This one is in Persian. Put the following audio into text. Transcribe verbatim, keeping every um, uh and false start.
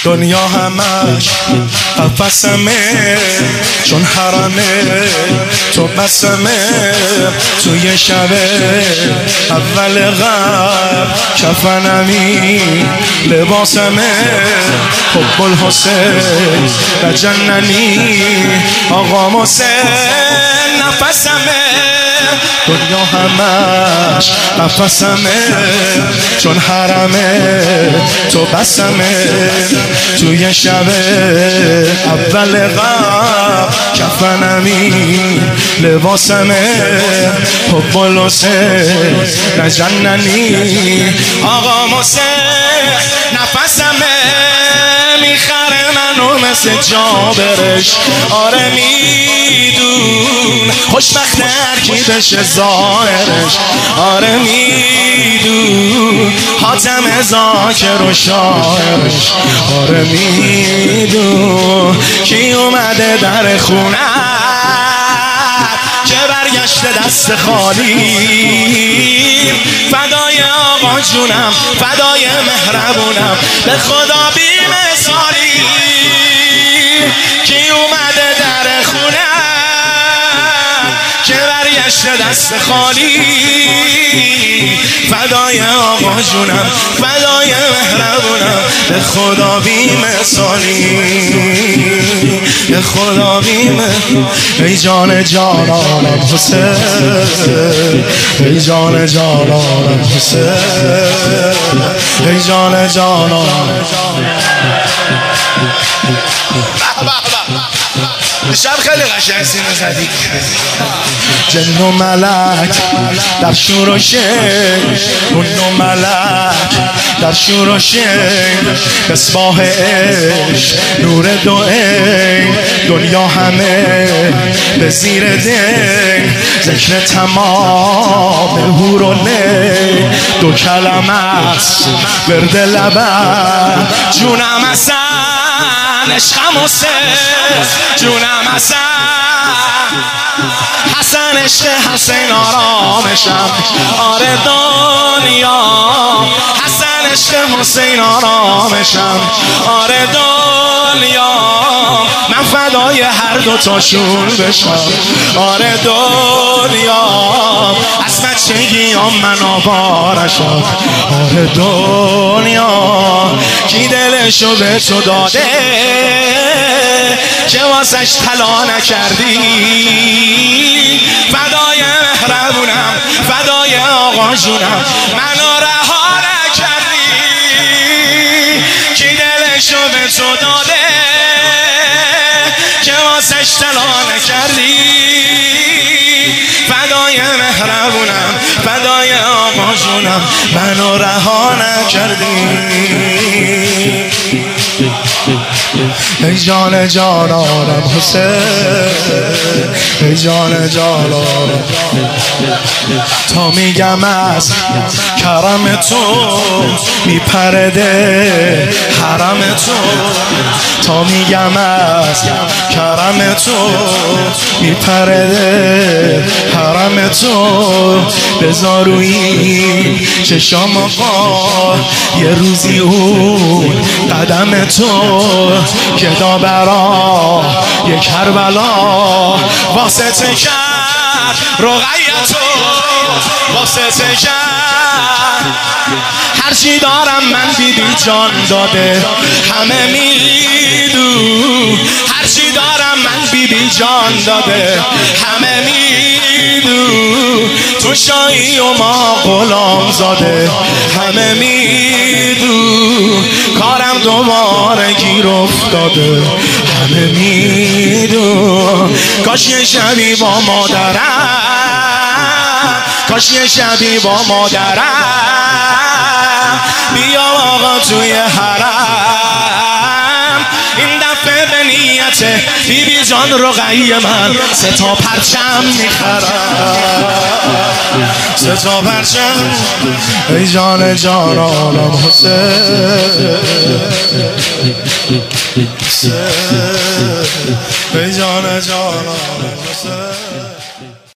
دنیا همش قفسمه، چون حرمه تو بسمه. توی شب اول غم کفنمی لباسمه. حب الحسین و جننی آقا حسین نفسمه. دنیا همش قفسمه، چون حرمه تو بسمه. توی شب اول غم کفنمی لباسمه. حب الحسین و جننی آقا حسین نفسمه. میخره منو مثل جابرش، آره میدون خوشبخت هرکی بشه ظاهرش. آره میدون حاتم ذاکر و شاعرش. آره میدون کی اومده در خونه که برگشته دست خالی. فدای آقا جونم، فدای مهربونم، به خدا بی مثالی. کی اومده در خونه که برگشته دست خالی. فدای آقا جونم، فدای مهربونم، به خدا بی مثالی. به خدا بی مثالی. ای جان جانانم حسین، ای جان جانانم حسین، ای جان جانانم. شب خیلی قشنگ سینه زدی. جن و ملک در شور و شین، جن و ملک در شور و شین. مصباح عشق نور دو عین، دنیا همه به زیر دین. ذکر تمام حور و لین، دو کلمه است ورد لبم. جونم حسن عشقم حسین، جونم حسن حسن عشق حسین آرامشم. آره دنیا حسن عشق حسین آرامشم. آره دنیا من فدای هر دو تاشون بشم. آره دنیا از بچگیام من آوارشم. آره دنیا کی دلشو به تو داده که واسش طلا نکردی. فدای مهربونم، فدای آقا جونم، منو رها نکردی. کی دلشو به تو داده که واسش طلا نکردی. فدای مهربونم، فدای آقا جونم، منو رها نکردی. ای جان جانانم حسین، ای جان جانانم. تا میگم از کرم تو میپرده حرم تو. تا میگم از کرم تو میپرده حرم تو. بذار روی چشام آقا یه روزی اون قدم تو که دابرا یه کربلا واسطه کرد. رقیه تو واسطه کرد. هرچی دارم من بی بی جان داده همه میدون. هرچی دارم من بی بی جان داده همه میدون. تو شاهی و ما غلام زاده همه میدون. کارم دوباره گیر افتاده همه میدون. کاش یه شبی با مادرم، کاش یه شبی با مادرم بیا آقا توی حرم. این دفعه به نیت بی بی جان رقیه من سه تا پرچم میخرم. سه تا پرچم. ای جان جانانم حسین، ای جان جانانم حسین.